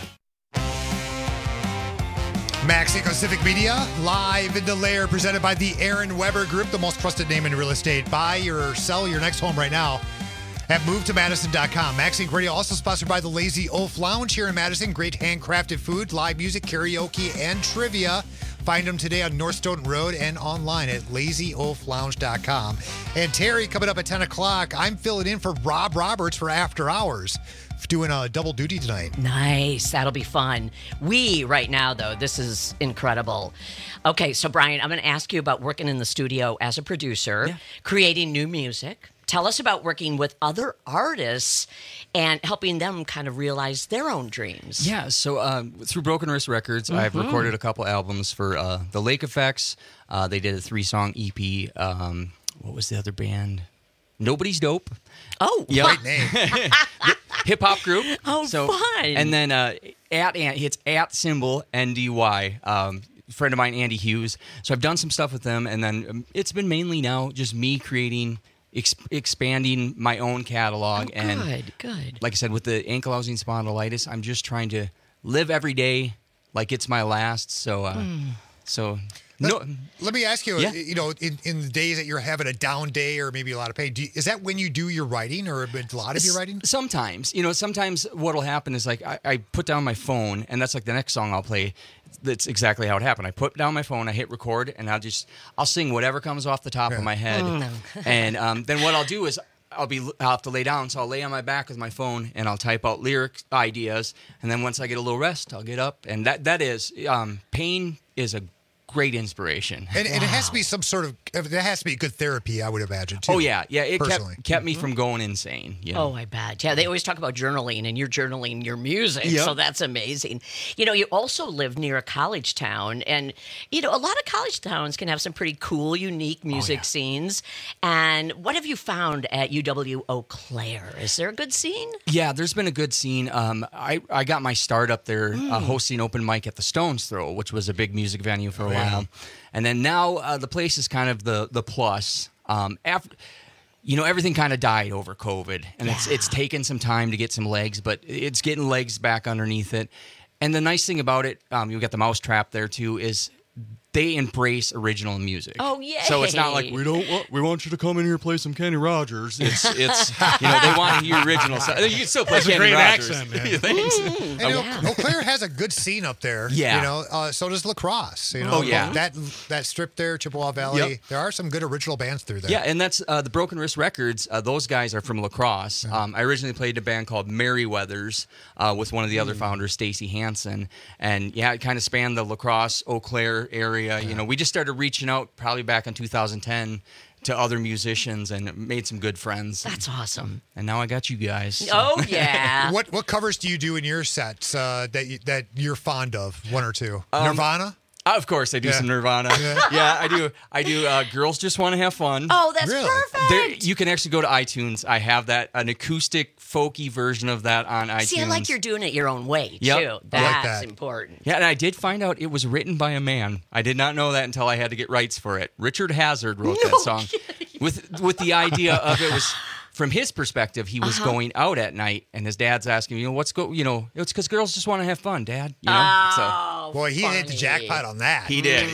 MaxSync on Civic Media, live in the lair, presented by the Aaron Weber Group, the most trusted name in real estate. Buy or sell your next home right now at move to Madison dot com. MaxSync Radio also sponsored by the Lazy Oaf Lounge here in Madison. Great handcrafted food, live music, karaoke, and trivia. Find them today on North Stoughton Road and online at lazy oaf lounge dot com. And Terry, coming up at ten o'clock, I'm filling in for Rob Roberts for After Hours, doing a double duty tonight. Nice. That'll be fun. We, right now, though, this is incredible. Okay, so Brian, I'm going to ask you about working in the studio as a producer, yeah. creating new music. Tell us about working with other artists and helping them kind of realize their own dreams. Yeah, so um, through Broken Wrist Records, mm-hmm. I've recorded a couple albums for uh, the Lake Effects. Uh, they did a three-song E P. Um, what was the other band? Nobody's Dope. Oh, yep. Great name. Hip hop group. Oh, so, fun. And then uh, at it's at symbol N D Y. Um, friend of mine, Andy Hughes. So I've done some stuff with them, and then um, it's been mainly now just me creating. Ex- expanding my own catalog. Oh, and good, good. Like I said, with the ankylosing spondylitis, I'm just trying to live every day like it's my last. So, uh, mm. so no. Let, let me ask you, yeah. you know, in, in the days that you're having a down day or maybe a lot of pain, do you, is that when you do your writing or a lot of your writing? Sometimes, you know, sometimes what'll happen is like I, I put down my phone and that's like the next song I'll play. That's exactly how it happened. I put down my phone, I hit record, and I'll just I'll sing whatever comes off the top yeah. of my head. Oh, no. And um, then what I'll do is I'll be I'll have to lay down, so I'll lay on my back with my phone and I'll type out lyric ideas. And then once I get a little rest, I'll get up. And that that is um, pain is a great inspiration. And, wow. and it has to be some sort of, there has to be good therapy, I would imagine, too. Oh, yeah. Yeah, it personally. kept, kept me from going insane. You know? Oh, I bet. Yeah, they always talk about journaling, and you're journaling your music, yep. so that's amazing. You know, you also live near a college town, and, you know, a lot of college towns can have some pretty cool, unique music oh, yeah. scenes. And what have you found at U W Eau Claire? Is there a good scene? Yeah, there's been a good scene. Um, I, I got my start up there mm. uh, hosting open mic at the Stones Throw, which was a big music venue for a while. Yeah. And then now uh, the place is kind of the the plus. Um, after, you know, everything kind of died over COVID, and yeah. it's it's taken some time to get some legs, but it's getting legs back underneath it. And the nice thing about it, um, you'll get the Mousetrap there too, is they embrace original music. Oh, yay. So it's not like we don't want, we want you to come in here and play some Kenny Rogers. It's it's you know, they want to hear original stuff. You can still play That's a Kenny great Rogers. accent, man. Yeah, thanks. And Eau, Eau Claire has a good scene up there. Yeah. You know, uh, so does La Crosse. You know, Oh, yeah. That that strip there, Chippewa Valley. Yep. There are some good original bands through there. Yeah, and that's uh, the Broken Wrist Records. Uh, those guys are from La Crosse. Um, I originally played a band called Merryweathers uh, with one of the other founders, Stacy Hansen. And yeah, it kind of spanned the La Crosse, Eau Claire area. You know, we just started reaching out probably back in two thousand ten to other musicians and made some good friends. That's awesome. And now I got you guys. so- Oh, yeah. what what covers do you do in your sets uh, that you, that you're fond of? One or two. Um, Nirvana. Uh, Of course, I do Yeah. some Nirvana. Yeah. Yeah, I do. I do. Uh, Girls Just Want to Have Fun. Oh, that's Really? perfect. There, you can actually go to iTunes. I have that an acoustic, folky version of that on iTunes. See, I like you're doing it your own way, Yep. too. I like That's that. important. Yeah, and I did find out it was written by a man. I did not know that until I had to get rights for it. Richard Hazard wrote No that song with with the idea of it was. From his perspective, he was Uh-huh. going out at night, and his dad's asking, you know, what's go, you know, it's because girls just want to have fun, Dad. You know, Oh, Boy, he hit the funny. jackpot on that. so he did.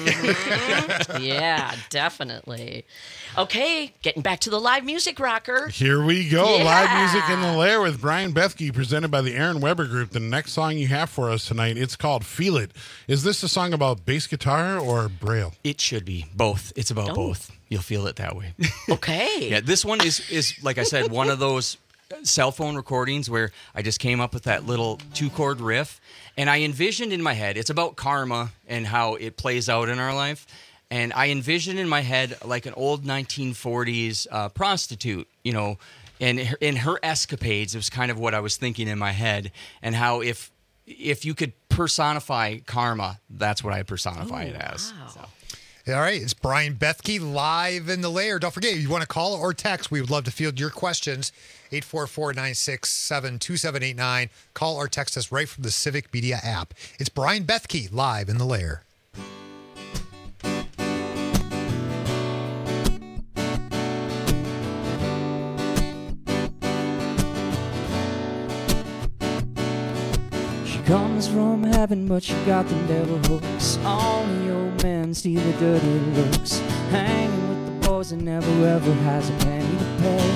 Yeah, definitely. Okay, getting back to the live music rocker. Here we go. Yeah. Live music in the lair with Brian Bethke, presented by the Aaron Weber Group. The next song you have for us tonight, it's called Feel It. Is this a song about bass guitar or Braille? It should be both. It's about Oh. both. You'll feel it that way. Okay. Yeah, this one is is like I said, one of those cell phone recordings where I just came up with that little two chord riff, and I envisioned in my head it's about karma and how it plays out in our life, and I envisioned in my head like an old nineteen forties uh, prostitute, you know, and her, in her escapades. It was kind of what I was thinking in my head, and how if if you could personify karma, that's what I personify it as. So. All right, it's Brian Bethke live in the lair. Don't forget, if you want to call or text, we would love to field your questions. eight four four, nine six seven, two seven eight nine. Call or text us right from the Civic Media app. It's Brian Bethke live in the lair. She comes from heaven, but she got the devil hooks. All the old men see the dirty looks. Hanging with the boys and never ever has a penny to pay.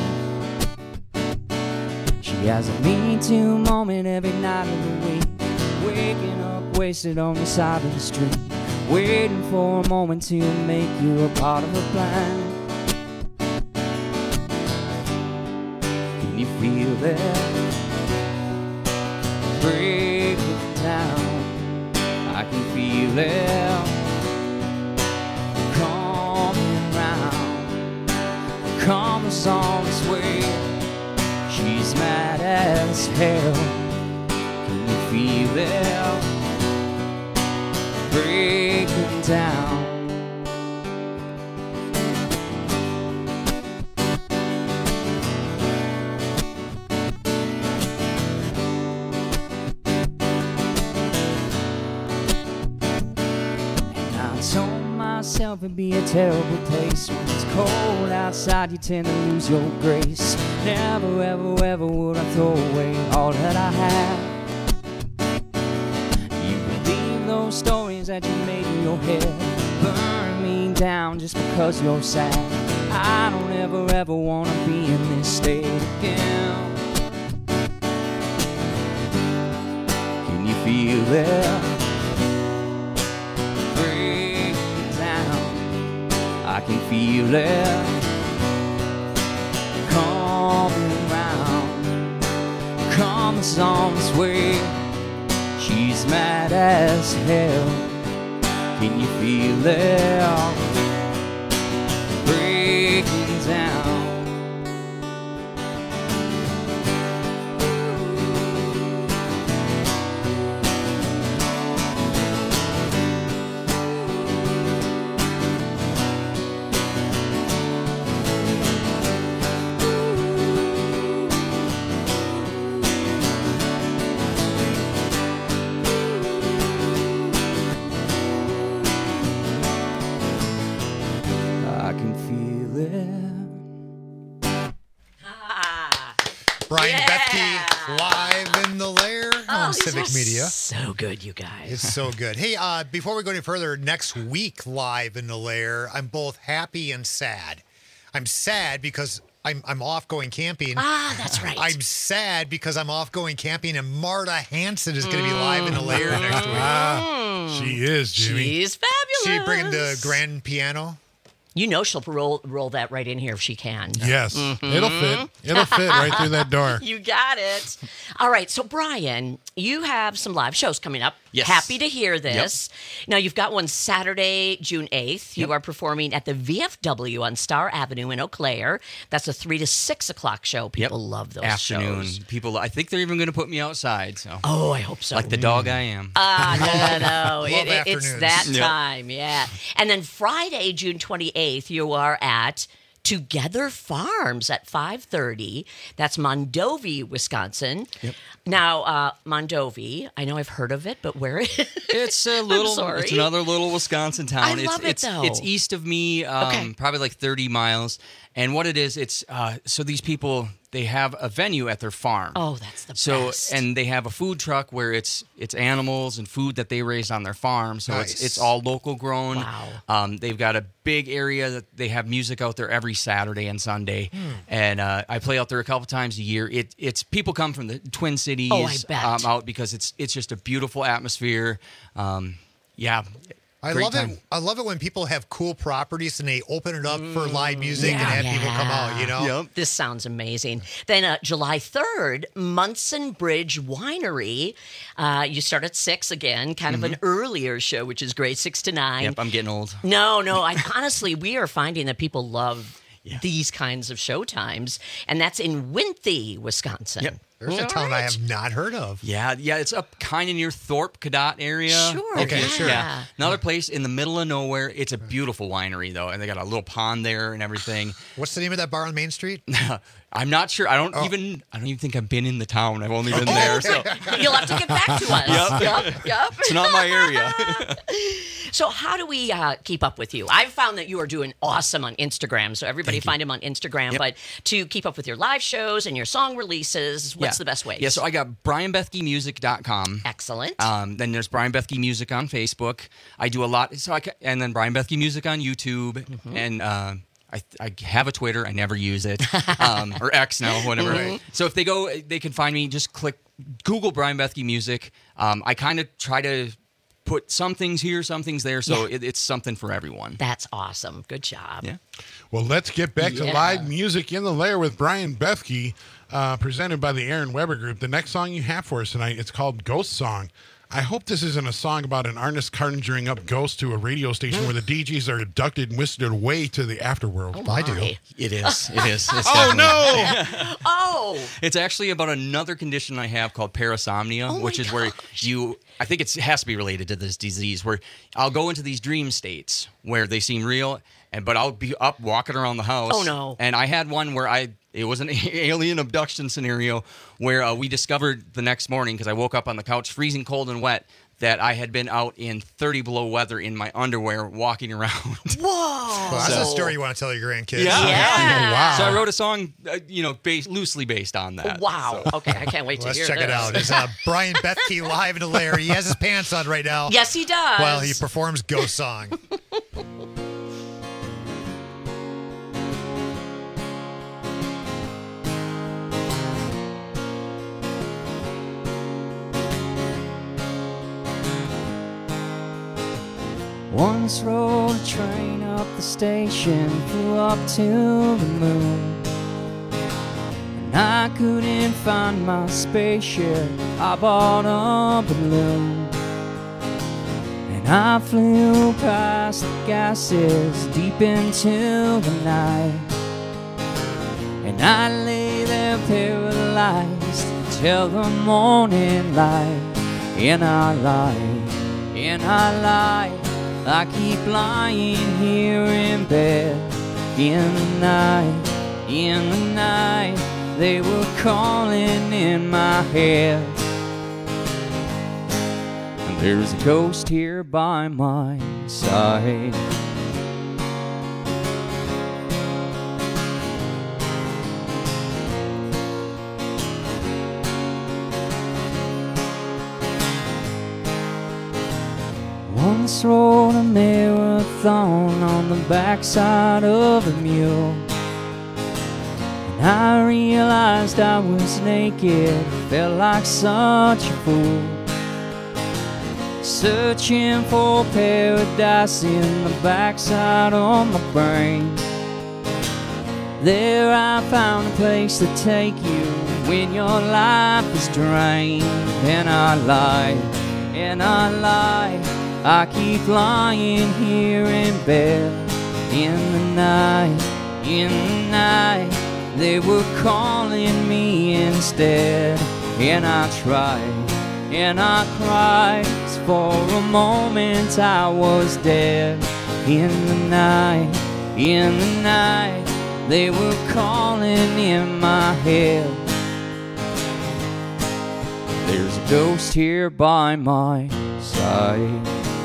She has a Me Too moment every night of the week. Waking up wasted on the side of the street. Waiting for a moment to make you a part of her plan. Can you feel that? Break it down. I can feel it coming round. Comes on its way. She's mad as hell. Can you feel it breaking down? Myself it'd be a terrible taste. When it's cold outside, you tend to lose your grace. Never, ever, ever would I throw away all that I have. You believe those stories that you made in your head. Burn me down just because you're sad. I don't ever, ever want to be in this state again. Can you feel it? I can feel it coming round. Comes on its way. She's mad as hell. Can you feel it breaking down? I can feel it on these Civic are Media. So good, you guys. It's so good. Hey, uh, before we go any further, next week live in the lair, I'm both happy and sad. I'm sad because I'm I'm off going camping. Ah, that's right. I'm sad because I'm off going camping, and Marta Hanson is going to be live in the lair next week. Ah, she is, Jimmy. She's fabulous. She bringing the grand piano. You know she'll roll roll that right in here if she can. Yes. Mhm. It'll fit. It'll fit right through that door. You got it. All right. So, Brian, you have some live shows coming up. Yes. Happy to hear this. Yep. Now, you've got one Saturday, June eighth. You Yep. are performing at the V F W on Star Avenue in Eau Claire. That's a three to six o'clock show. People love those Afternoon. shows. People, I think they're even going to put me outside. So. Oh, I hope so. Like the dog I am. Ah, no, no, no. Love It- it- it's afternoons. that Yep. time, yeah. And then Friday, June twenty-eighth, you are at Together Farms at five thirty. That's Mondovi, Wisconsin. Yep. Now, uh, Mondovi, I know I've heard of it, but where is it? It's a little. sorry. It's another little Wisconsin town. I it's, love it, it's, though. It's east of me, um, Okay. probably like thirty miles. And what it is, it's uh, so these people they have a venue at their farm. Oh, that's the so, best. and they have a food truck where it's it's animals and food that they raised on their farm. So Nice. it's it's all local grown. Wow. Um, they've got a big area that they have music out there every Saturday and Sunday. Hmm. And uh, I play out there a couple times a year. It it's people come from the Twin Cities Oh, I bet. Um, out because it's it's just a beautiful atmosphere. Um, yeah. I Great love time. it. I love it when people have cool properties and they open it up for live music Yeah. and have people come out. You know. This sounds amazing. Then uh, July third, Munson Bridge Winery. Uh, you start at six again, kind of an earlier show, which is great, six to nine. Yep, I'm getting old. No, no. I honestly, we are finding that people love these kinds of show times, and that's in Winthy, Wisconsin. Yep. There's a All town I right. have not heard of. Yeah, yeah, it's up kind of near Thorpe, Cadott area. Sure, Okay, yeah. sure. Yeah, another place in the middle of nowhere. It's a beautiful winery though, and they got a little pond there and everything. What's the name of that bar on Main Street? I'm not sure. I don't Oh. even. I don't even think I've been in the town. I've only been there. So You'll have to get back to us. Yep. Yep, yep. it's not my area. So how do we uh, keep up with you? I've found that you are doing awesome on Instagram. So everybody find him on Instagram. Yep. But to keep up with your live shows and your song releases, what's Yeah. the best way? Yeah, so I got brian bethke music dot com. Excellent. Um, then there's Brian Bethke Music on Facebook. I do a lot, so I ca- and then Brian Bethke Music on YouTube, Mm-hmm. and uh, I, I have a Twitter. I never use it, um, or X now, whatever. Mhm. So if they go, they can find me. Just click Google Brian Bethke Music. Um, I kind of try to put some things here, some things there, so Yeah. it, it's something for everyone. That's awesome. Good job. Yeah. Well, let's get back to Yeah. live music in the lair with Brian Bethke, uh, presented by the Aaron Weber Group. The next song you have for us tonight, it's called Ghost Song. I hope this isn't a song about an artist conjuring up ghosts to a radio station where the D Js are abducted and whisked away to the afterworld. Oh, I do. my. It is. It is. It's Oh, definitely- no! Oh, It's actually about another condition I have called parasomnia, Oh my which is where you, I think it's, it has to be related to this disease, where I'll go into these dream states where they seem real, and but I'll be up walking around the house. Oh, no. And I had one where I, it was an alien abduction scenario where uh, we discovered the next morning, because I woke up on the couch freezing cold and wet, that I had been out in thirty below weather in my underwear walking around. whoa. Well, that's So- a story you want to tell your grandkids. Yeah. Yeah. Oh, wow. So I wrote a song, uh, you know, based, loosely based on that. Wow. Okay, I can't wait to Let's hear check this. it out. It's uh, Brian Bethke live in the lair. He has his pants on right now Yes, he does. while he performs Ghost Song. Once rode a train up the station, flew up to the moon. And I couldn't find my spaceship, I bought a balloon. And I flew past the gases deep into the night. And I lay there paralyzed till the morning light. In our light, in our light, I keep lying here in bed. In the night, in the night, they were calling in my head. And there's a ghost here by my side. Once rode a marathon on the backside of a mule. And I realized I was naked, felt like such a fool. Searching for paradise in the backside of my brain. There I found a place to take you when your life is drained. And I lied, and I lied, I keep lying here in bed. In the night, in the night, they were calling me instead. And I tried, and I cried, for a moment I was dead. In the night, in the night, they were calling in my head. There's a ghost here by my side.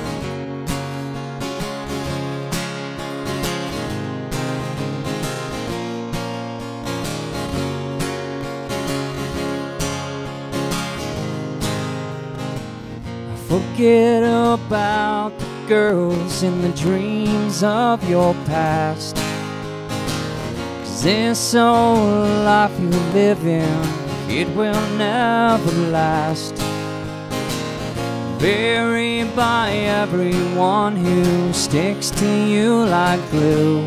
Forget about the girls and the dreams of your past. 'Cause this old life you live in, it will never last. Buried by everyone who sticks to you like glue.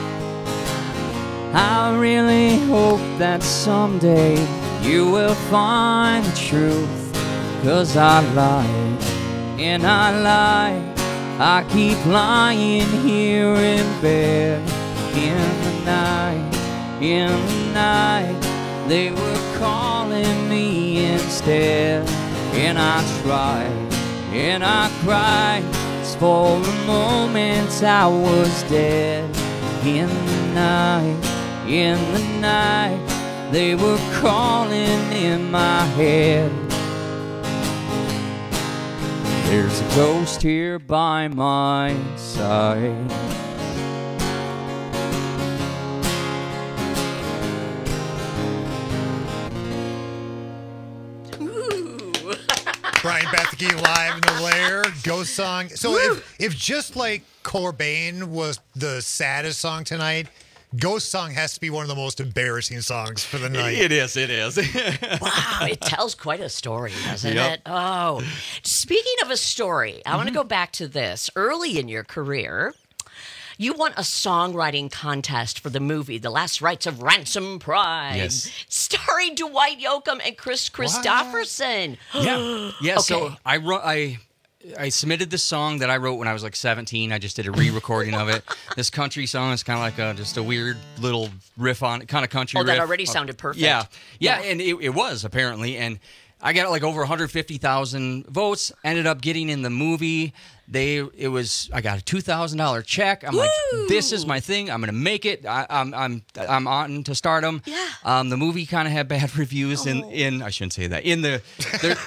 I really hope that someday you will find the truth. 'Cause I lied, and I lied, I keep lying here in bed. In the night, in the night, they were calling me instead. And I tried, and I cried, 'cause for a moment I was dead. In the night, in the night, they were calling in my head. There's a ghost here by my side. Brian Bethke live in the Lair, Ghost Song. So if, if just like Cobain was the saddest song tonight, Ghost Song has to be one of the most embarrassing songs for the night. It is, it is. Wow, it tells quite a story, doesn't Yep. it? Oh, speaking of a story, I want to go back to this. Early in your career, you won a songwriting contest for the movie The Last Rites of Ransom Pride, Yes. starring Dwight Yoakam and Chris Christopherson. Yeah, yeah. Okay. So I wrote, I, I submitted this song that I wrote when I was like seventeen. I just did a re-recording of it. This country song is kind of like a, just a weird little riff on kind of country. Oh, that riff. already sounded perfect. Yeah, yeah, Yeah. and it, it was apparently, and I got like over one hundred fifty thousand votes. Ended up getting in the movie. They, it was, I got a two thousand dollar check. I'm like, this is my thing. I'm gonna make it. I, I'm, I'm, I'm on to stardom. Yeah. Um, the movie kind of had bad reviews in, in, I shouldn't say that, in the, their,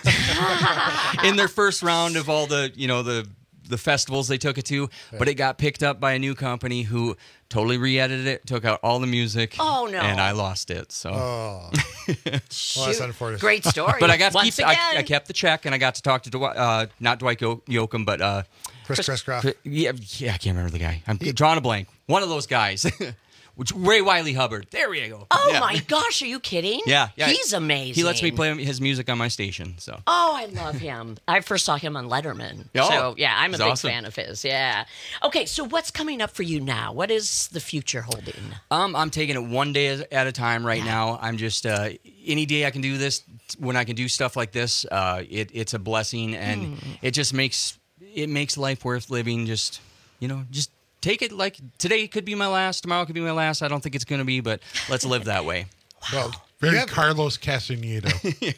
in their first round of all the, you know, the, the festivals they took it to, but it got picked up by a new company who totally re-edited it, took out all the music. Oh, no. And I lost it. So. Oh. Well, that's unfortunate. Great story. But I got to Once keep. I, again. I kept the check, and I got to talk to Dwight, uh, not Dwight Yo- Yoakam, but uh, Chris Crisscroft. Chris- yeah, yeah, I can't remember the guy. I'm drawing a blank. One of those guys. Which Ray Wiley Hubbard. There we go. Oh Yeah. my gosh, are you kidding? Yeah, yeah. He's amazing. He lets me play his music on my station. So. Oh, I love him. I first saw him on Letterman. Oh, so, yeah, I'm a he's big awesome. fan of his. Yeah. Okay, so what's coming up for you now? What is the future holding? Um, I'm taking it one day at a time right now. I'm just uh, any day I can do this. When I can do stuff like this, uh, it, it's a blessing, and Hmm. it just makes it makes life worth living. Just you know, just take it like today could be my last, tomorrow could be my last. I don't think it's going to be, but let's live that way. Well, Very you have- Carlos Castaneda.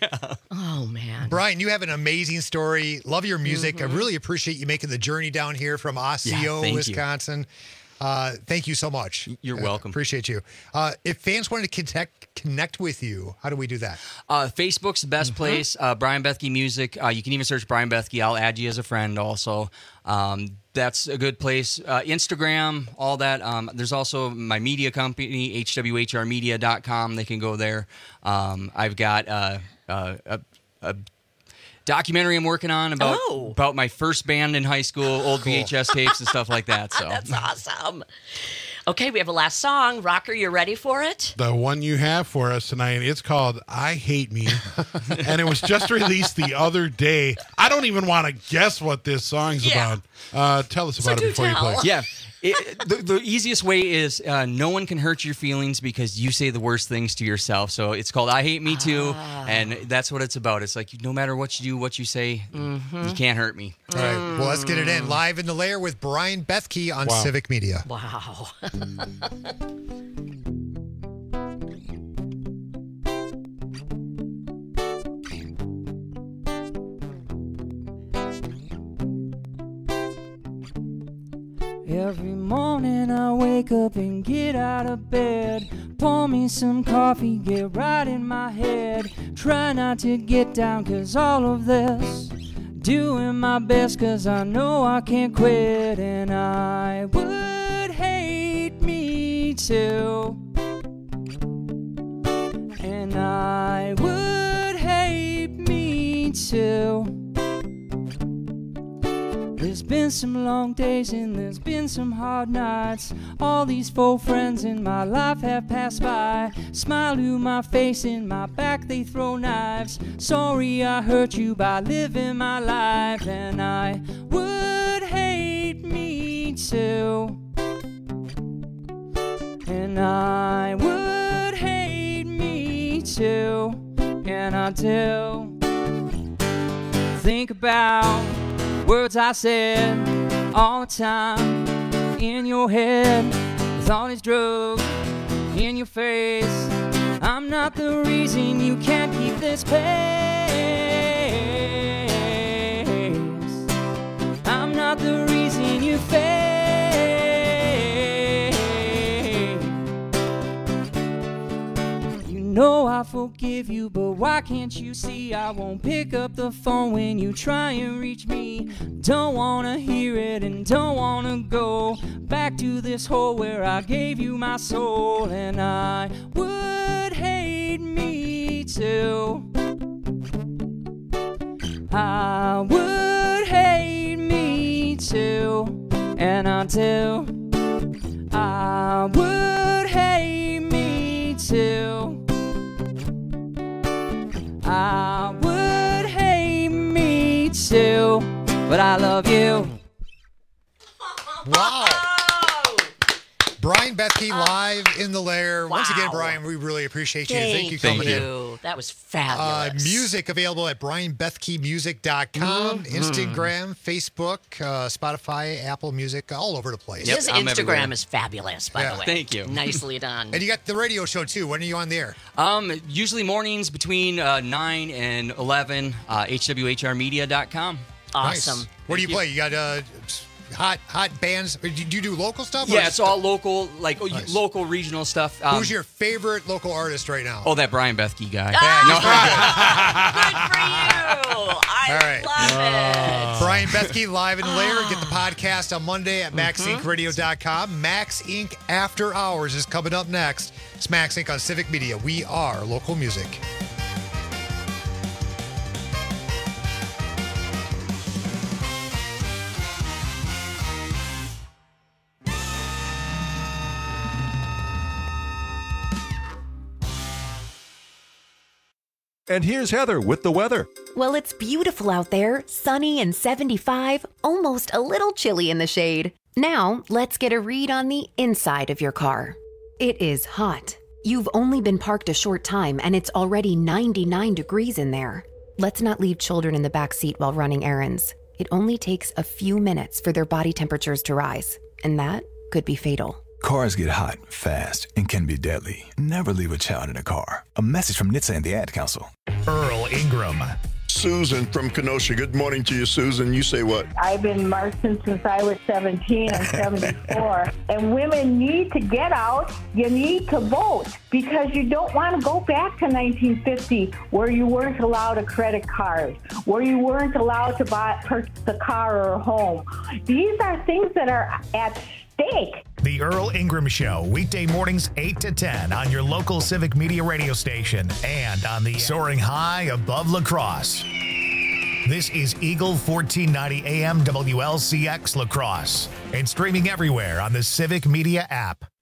Oh, man. Brian, you have an amazing story. Love your music. Mm-hmm. I really appreciate you making the journey down here from Osseo, Yeah, thank you. Wisconsin. Uh, thank you so much. You're Uh, welcome. appreciate you. Uh, if fans wanted to connect, connect with you, how do we do that? Uh, Facebook's the best place. Uh, Brian Bethke Music. Uh, you can even search Brian Bethke. I'll add you as a friend also. Um, that's a good place. Uh, Instagram, all that. Um, there's also my media company, H W H R media dot com. They can go there. Um, I've got uh, uh, a, a documentary I'm working on about Oh. about my first band in high school, old V H S tapes and stuff like that. So That's awesome. Okay, we have a last song. Rocker, you ready for it? The one you have for us tonight, it's called I Hate Me. And it was just released the other day. I don't even want to guess what this song's Yeah. about. Uh, tell us about it before you play. Yeah. It, the, the easiest way is uh, no one can hurt your feelings because you say the worst things to yourself. So it's called I Hate Me Too, Ah. and that's what it's about. It's like no matter what you do, what you say, Mm-hmm. you can't hurt me. All right. Well, let's get it in. Live in the Lair with Brian Bethke on Wow. Civic Media. Wow. Every morning I wake up and get out of bed, pour me some coffee, get right in my head, try not to get down cause all of this, doing my best cause I know I can't quit, and I would hate me too, and I would hate me too. There's been some long days and there's been some hard nights. All these faux friends in my life have passed by. Smile to my face, in my back they throw knives. Sorry I hurt you by living my life, and I would hate me too. And I would hate me too. And I do think about words I said all the time in your head, with all these drugs in your face. I'm not the reason you can't keep this pace. I'm not the reason you fail. You know I forgive you, but why can't you see I won't pick up the phone when you try and reach me? Don't wanna hear it and don't wanna go back to this hole where I gave you my soul, and I would hate me too. I would hate me too, and I do. I would hate me too. I would hate me too, but I love you. Wow. Brian Bethke live in the Lair. Once again, Wow. Brian, we really appreciate you. Thank, Thank you for coming in. you. That was Uh, fabulous. music available at brian bethke music dot com, Mhm. Instagram, Facebook, uh, Spotify, Apple Music, all over the place. His Instagram is fabulous, by Yeah. the way. Thank you. Nicely done. And you got the radio show, too. When are you on the air? Um, usually mornings between uh, nine and eleven, uh, H W H R media dot com. Nice. What do you play? You got uh, hot hot bands? Do you do local stuff? or Yeah, just- it's all local, like oh, you- Nice. local regional stuff. Um, Who's your favorite local artist right now? Oh, that Brian Bethke guy. Yeah, No. he's pretty I All right. love it. Brian Bethke live in the Lair. Get the podcast on Monday at max Mm-hmm. inc radio dot com. Max Inc After Hours is coming up next. It's Max Inc on Civic Media. We are local music. And here's Heather with the weather. Well, it's beautiful out there, sunny and seventy-five, almost a little chilly in the shade. Now, let's get a read on the inside of your car. It is hot. You've only been parked a short time and it's already ninety-nine degrees in there. Let's not leave children in the back seat while running errands. It only takes a few minutes for their body temperatures to rise, and that could be fatal. Cars get hot, fast, and can be deadly. Never leave a child in a car. A message from N H T S A and the Ad Council. Earl Ingram. Susan from Kenosha. Good morning to you, Susan. You say what? I've been marching since I was seventeen and seventy-four. And women need to get out. You need to vote because you don't want to go back to nineteen fifty where you weren't allowed a credit card, where you weren't allowed to buy purchase a car or a home. These are things that are at stake. The Earl Ingram Show, weekday mornings eight to ten on your local Civic Media radio station and on the Soaring High Above La Crosse. This is Eagle fourteen ninety A M W L C X La Crosse and streaming everywhere on the Civic Media app.